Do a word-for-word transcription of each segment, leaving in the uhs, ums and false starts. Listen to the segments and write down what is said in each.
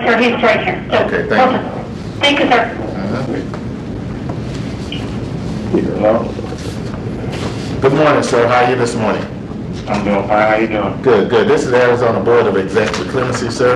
Yes, sir, he's right here. So, Okay, thank you. Thank you, sir. Uh-huh. Hello? Good morning, sir. How are you this morning? I'm doing fine. How you doing? Good, good. This is the Arizona Board of Executive Clemency, sir.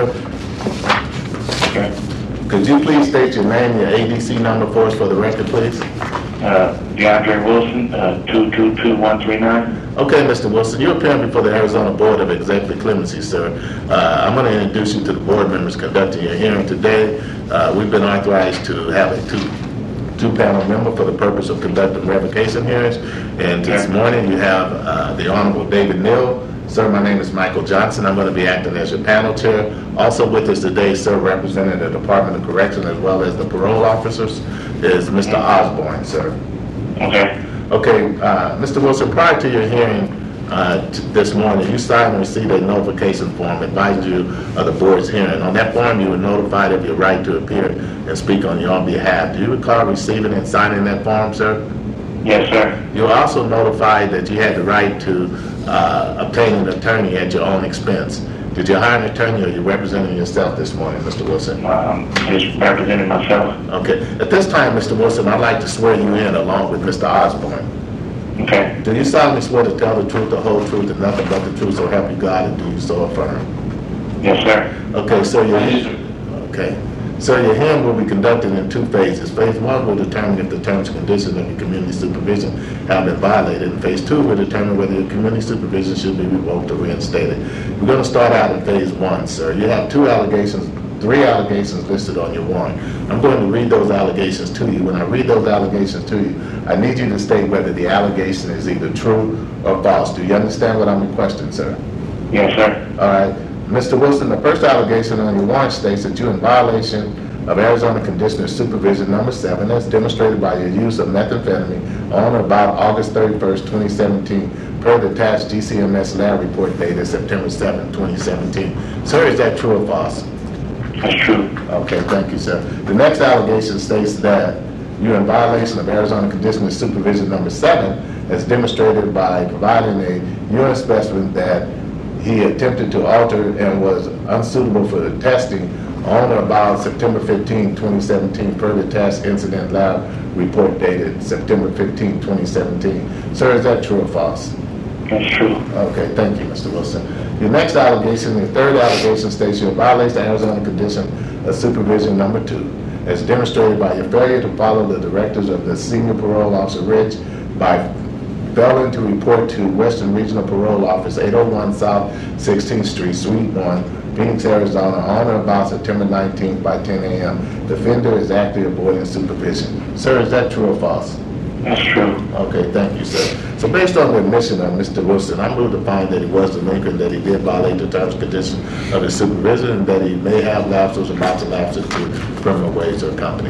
Okay. Could you please state your name, your A D C number for us for the record, please? Uh, DeAndre Wilson, uh, two two two one three nine. Okay, Mister Wilson, you're appearing before the Arizona Board of Executive Clemency, sir. Uh, I'm going to introduce you to the board members conducting your hearing today. Uh, we've been authorized to have a two, two-panel member for the purpose of conducting revocation hearings. And this Yeah. morning you have uh, the Honorable David Neal. Sir, my name is Michael Johnson. I'm going to be acting as your panel chair. Also with us today, sir, representing the Department of Correction as well as the parole officers, is Mister Osborne, sir. Okay. Okay, uh, Mister Wilson, prior to your hearing uh, t- this morning, you signed and received a notification form advising you of the board's hearing. On that form, you were notified of your right to appear and speak on your own behalf. Do you recall receiving and signing that form, sir? Yes, sir. You were also notified that you had the right to uh, obtain an attorney at your own expense. Did you hire an attorney, or are you representing yourself this morning, Mister Wilson? Um, just representing myself. Okay. At this time, Mister Wilson, I'd like to swear you in along with Mister Osborne. Okay. Do you solemnly swear to tell the truth, the whole truth, and nothing but the truth, so help you God, and do you so affirm? Yes, sir. Okay, so your Yes, sir. okay, so your hearing will be conducted in two phases. Phase one will determine if the terms and conditions of your community supervision have been violated, and phase two will determine whether your community supervision should be revoked or reinstated. We're going to start out in phase one, sir. You have two allegations. Three allegations listed on your warrant. I'm going to read those allegations to you. When I read those allegations to you, I need you to state whether the allegation is either true or false. Do you understand what I'm requesting, sir? Yes, sir. All right. Mister Wilson, the first allegation on your warrant states that you're in violation of Arizona Conditioner Supervision Number seven, as demonstrated by your use of methamphetamine on or about August thirty-first, twenty seventeen, per the attached G C M S lab report dated September seventh, twenty seventeen. Sir, is that true or false? That's true. Okay, thank you, sir. The next allegation states that you're in violation of Arizona Conditioner Supervision Number seven, as demonstrated by providing a urine specimen that he attempted to alter and was unsuitable for the testing on or about September fifteenth, twenty seventeen, per the test incident lab report dated September fifteenth, twenty seventeen. Sir, is that true or false? That's true. Okay, thank you, Mister Wilson. Your next allegation, your third allegation states you violate the Arizona Condition of Supervision Number two, as demonstrated by your failure to follow the directives of the Senior Parole Officer Rich by failing to report to Western Regional Parole Office, eight oh one South sixteenth Street, Suite one, Phoenix, Arizona, on or about September nineteenth by ten a m The offender is actively avoiding supervision. Sir, is that true or false? That's true. Okay, thank you, sir. So based on the admission of Mister Wilson, I moved to find that he was delinquent, that he did violate the terms and conditions of his supervision, and that he may have lapsed or is about to lapse into criminal ways or company.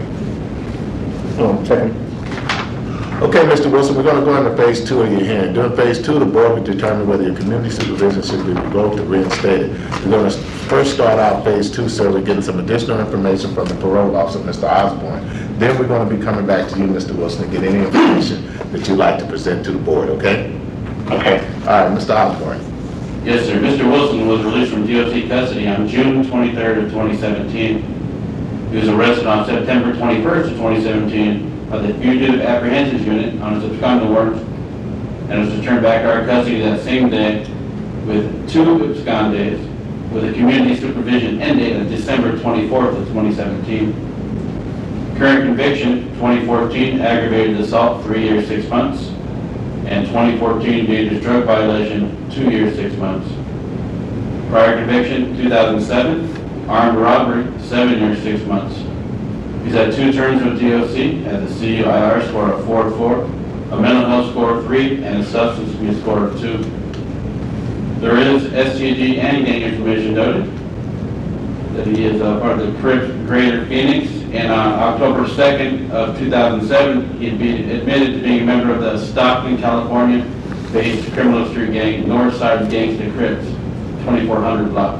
Oh, second. Okay, Mister Wilson, we're going to go into phase two of your hearing. During phase two, the board will determine whether your community supervision should be revoked or reinstated. We're going to first start out phase two, sir, with getting some additional information from the parole officer, Mister Osborne. Then we're going to be coming back to you, Mister Wilson, to get any information that you'd like to present to the board, okay? Okay. All right, Mister Osborne. Yes, sir. Mister Wilson was released from D O C custody on June twenty-third of twenty seventeen. He was arrested on September twenty-first of twenty seventeen by the Fugitive Apprehensions Unit on a absconding warrant, and was returned back to our custody that same day with two abscond days, with a community supervision end date of December twenty-fourth of twenty seventeen. Current conviction, twenty fourteen aggravated assault, three years, six months, and twenty fourteen dangerous drug violation, two years, six months. Prior conviction, two thousand seven, armed robbery, seven years, six months. He's had two terms with D O C, has a C I R score of four point four, a mental health score of three, and a substance abuse score of two. There is S T D and gang information noted that he is uh, part of the Crips Greater Phoenix, and on October second of two thousand seven, he'd be admitted to being a member of the Stockton, California-based criminal street gang, Northside Gangsta Crips, twenty-four hundred block.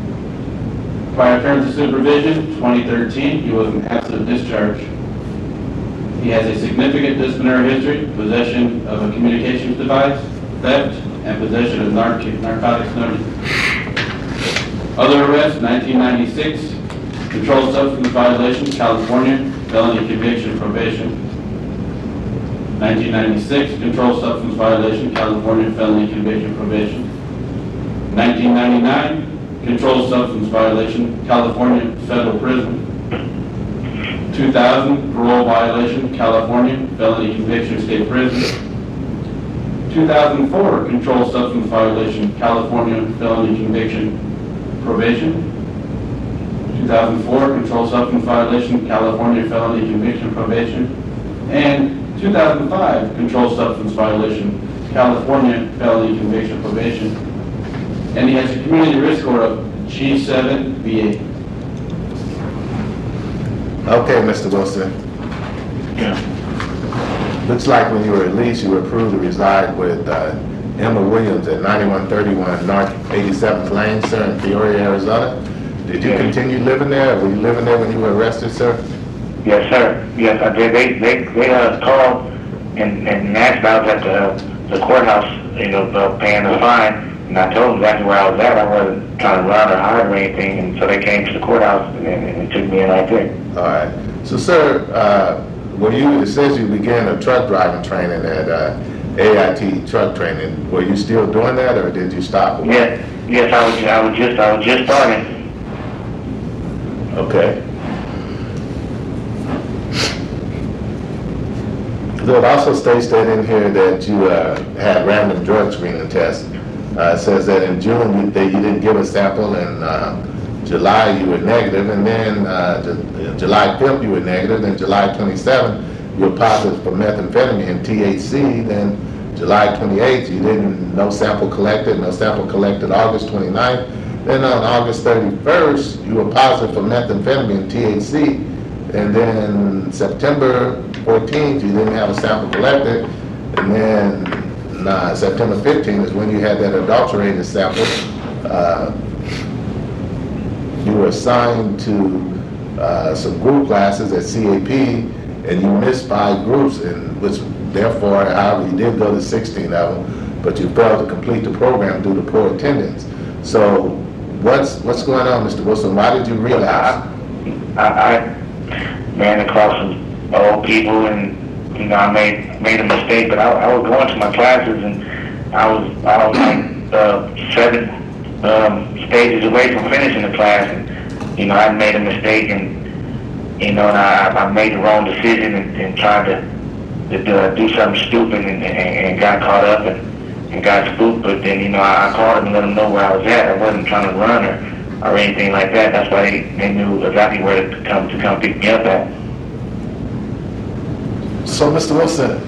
Prior terms of supervision, twenty thirteen, he was an absent discharge. He has a significant disciplinary history, possession of a communications device, theft, and possession of narc- narcotics noted. Other arrests, nineteen ninety-six, Controlled substance violation, California, felony conviction, probation. nineteen ninety-six, controlled substance violation, California, felony conviction, probation. nineteen ninety-nine, controlled substance violation, California, federal prison. two thousand, parole violation, California, felony conviction, state prison. two thousand four, controlled substance violation, California, felony conviction, probation. two thousand four, controlled substance violation, California, felony conviction, probation. And two thousand five, controlled substance violation, California, felony conviction, probation. And he has a community risk score of G seven B eight. Okay, Mister Wilson. Yeah. Looks like when you were released, you were approved to reside with uh, Emma Williams at ninety-one thirty-one North eighty-seventh Lane, sir, in Peoria, Arizona. Did you Yes. continue living there? Were you living there when you were arrested, sir? Yes, sir. Yes, I did. They they they uh, called and and asked I was at the the courthouse, you know, uh, paying the fine, and I told them exactly where I was at. I wasn't trying to run or hide or anything, and so they came to the courthouse and, and, and took me in right there. All right. So, sir, uh, were you, it says you began a truck driving training at uh, A I T truck training. Were you still doing that, or did you stop? Yes, yes, I was I was just I was just starting. Okay. So it also states that in here that you uh, had random drug screening tests. Uh, it says that in June you, that you didn't give a sample, in uh, July you were negative, and then uh, Ju- July fifth you were negative, then July twenty-seventh you were positive for methamphetamine and T H C, then July twenty-eighth you didn't, no sample collected, no sample collected August twenty-ninth, then on August thirty-first you were positive for methamphetamine and T H C, and then September fourteenth you didn't have a sample collected, and then uh, September fifteenth is when you had that adulterated sample. Uh, you were assigned to uh, some group classes at C A P, and you missed five groups, and which therefore, however, you did go to sixteen of them, but you failed to complete the program due to poor attendance. So, what's what's going on, Mister Wilson? Why did you relapse? I, I ran across some old people, and you know I made made a mistake. But I, I was going to my classes, and I was I was like uh, seven um, stages away from finishing the class, and you know I made a mistake, and you know and I, I made the wrong decision, and, and tried to, to do, do something stupid, and, and, and got caught up, and, and got spooked. But then you know I, I called them and let them know where I was at. I wasn't trying to run or. or anything like that. That's why they, they knew exactly where to come to come pick me up at. So, Mister Wilson,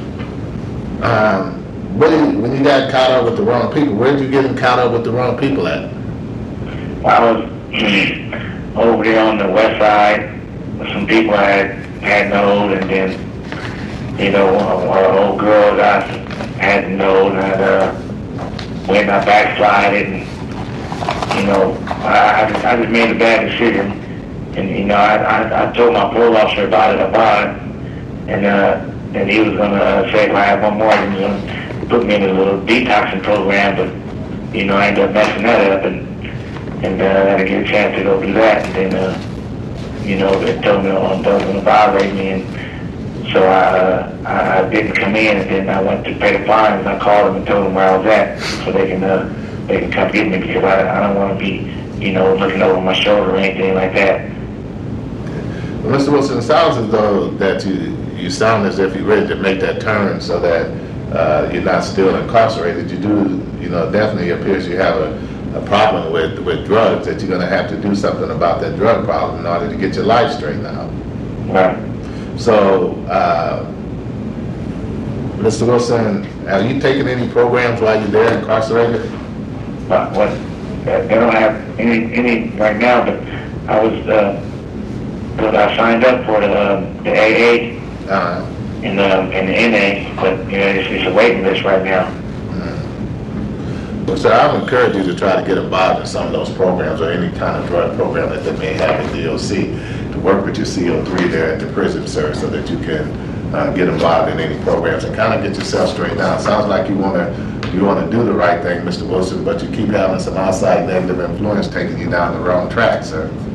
um, when you, when you got caught up with the wrong people, where did you get caught up with the wrong people at? I was over there on the west side with some people I had, had known, and then, you know, our old girl that I had known, and uh, when I backslided, and you know, I, I, just, I just made a bad decision, and you know, I, I, I told my parole officer about it, about it, and uh, and he was gonna uh, say if I had one more, he was gonna put me in a little detoxing program, but you know, I ended up messing that up, and and uh, I didn't get a chance to go do that, and then uh, you know, they told me on they was gonna violate me, and so I, uh, I I didn't come in, and then I went to pay the fine, and I called them and told them where I was at, so they can. Uh, they can come get me, because I, I don't want to be, you know, looking over my shoulder or anything like that. Well, Mister Wilson, it sounds as though that you, you sound as if you're ready to make that turn so that uh, you're not still incarcerated. You do, you know, definitely appears you have a, a problem with, with drugs, that you're going to have to do something about that drug problem in order to get your life straightened out. Right. So, uh, Mister Wilson, have you taken any programs while you're there incarcerated? But what, they don't have any, any right now, but I was, uh, but I signed up for the, uh, the A A Uh, and, um, and the N A, but, you know, it's, it's a waiting list right now. Well, sir, I would encourage you to try to get involved in some of those programs, or any kind of drug program that they may have at D O C, to work with your C O three there at the prison, sir, so that you can uh, get involved in any programs and kind of get yourself straightened out. Sounds like you want to you want to do the right thing, Mister Wilson, but you keep having some outside negative influence taking you down the wrong track, sir.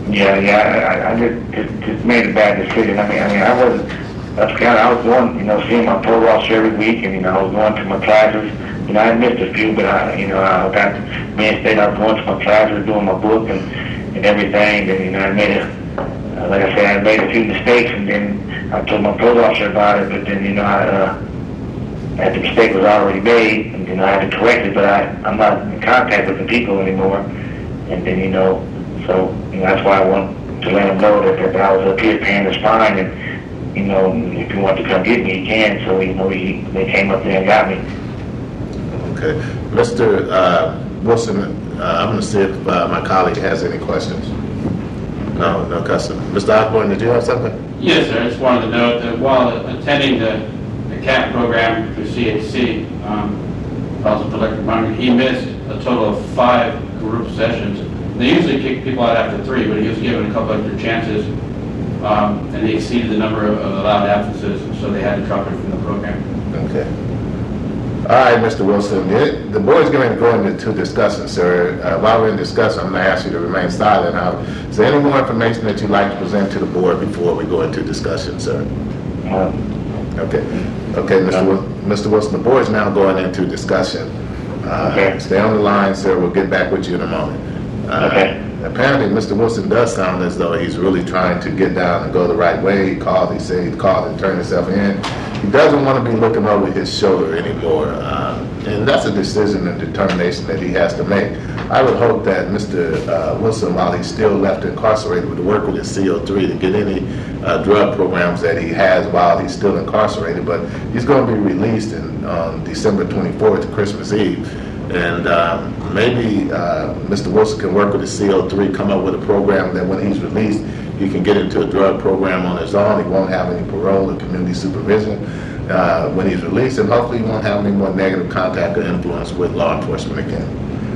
Yeah, yeah, I, I just, just just made a bad decision. I mean, I mean, I wasn't. That's kind of. I was going, you know, seeing my parole officer every week, and you know, I was going to my classes. You know, I missed a few, but I, you know, I got me instead. I was going to my classes, doing my book and and everything. And you know, I made a, uh, like I said, I made a few mistakes, and then I told my parole officer about it. But then, you know, I, uh, that the mistake was already made, and you know, I had to correct it. But I, I'm not in contact with the people anymore. And then, you know. So, you know, that's why I want to let him know that, that I was up here paying his fine, and, you know, if he wants to come get me, he can. So, you know, he, they came up there and got me. Okay. Mister Uh, Wilson, uh, I'm going to see if uh, my colleague has any questions. No, no question. Mister Osborne, did you have something? Yes, sir. I just wanted to note that while attending the, the C A P program through C H C, um, also for electric monitoring, he missed a total of five group sessions. They usually kick people out after three, but he was given a couple extra chances, um, and they exceeded the number of, of allowed absences, so they had to drop him from the program. Okay. All right, Mister Wilson, it, the board's going to go into discussion, sir. Uh, while we're in discussion, I'm going to ask you to remain silent. Now, is there any more information that you'd like to present to the board before we go into discussion, sir? Um, Okay. Okay, Mister Wil- Mister Wilson, the board's now going into discussion. Uh, Okay. Stay on the line, sir. We'll get back with you in a moment. Uh, Okay. Apparently, Mister Wilson does sound as though he's really trying to get down and go the right way. He called, he said he called and turned himself in. He doesn't want to be looking over his shoulder anymore. Uh, and that's a decision and determination that he has to make. I would hope that Mister Uh, Wilson, while he's still left incarcerated, would work with his C O three to get any uh, drug programs that he has while he's still incarcerated. But he's going to be released in, on December twenty-fourth, Christmas Eve. And um, maybe uh, Mister Wilson can work with the C O three, come up with a program that when he's released, he can get into a drug program on his own. He won't have any parole or community supervision uh, when he's released, and hopefully he won't have any more negative contact or influence with law enforcement again.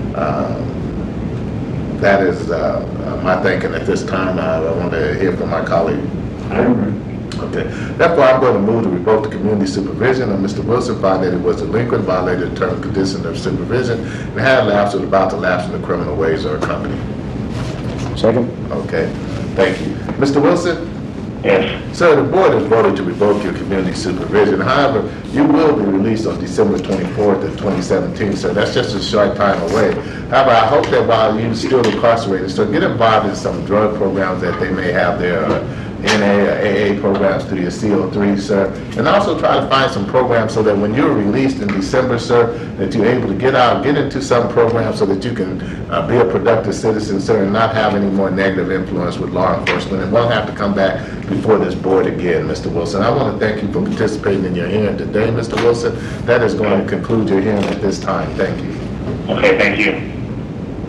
Um, that is uh, my thinking at this time. I, I want to hear from my colleague. Okay. Therefore, I'm going to move to revoke the community supervision of Mister Wilson, find that he was delinquent, violated the term and condition of supervision, and had lapsed or about to lapse in the criminal ways or company. Second. Okay. Thank you. Mister Wilson? yes. Sir, the board has voted to revoke your community supervision. However, you will be released on December twenty-fourth of twenty seventeen, sir. That's just a short time away. However, I hope that while you're still incarcerated, so get involved in some drug programs that they may have there, uh, N A or A A programs through your C O three, sir. And also try to find some programs so that when you're released in December, sir, that you're able to get out, get into some program so that you can uh, be a productive citizen, sir, and not have any more negative influence with law enforcement, and won't have to come back before this board again, Mister Wilson. I want to thank you for participating in your hearing today, Mister Wilson. That is going to conclude your hearing at this time. Thank you. Okay, thank you.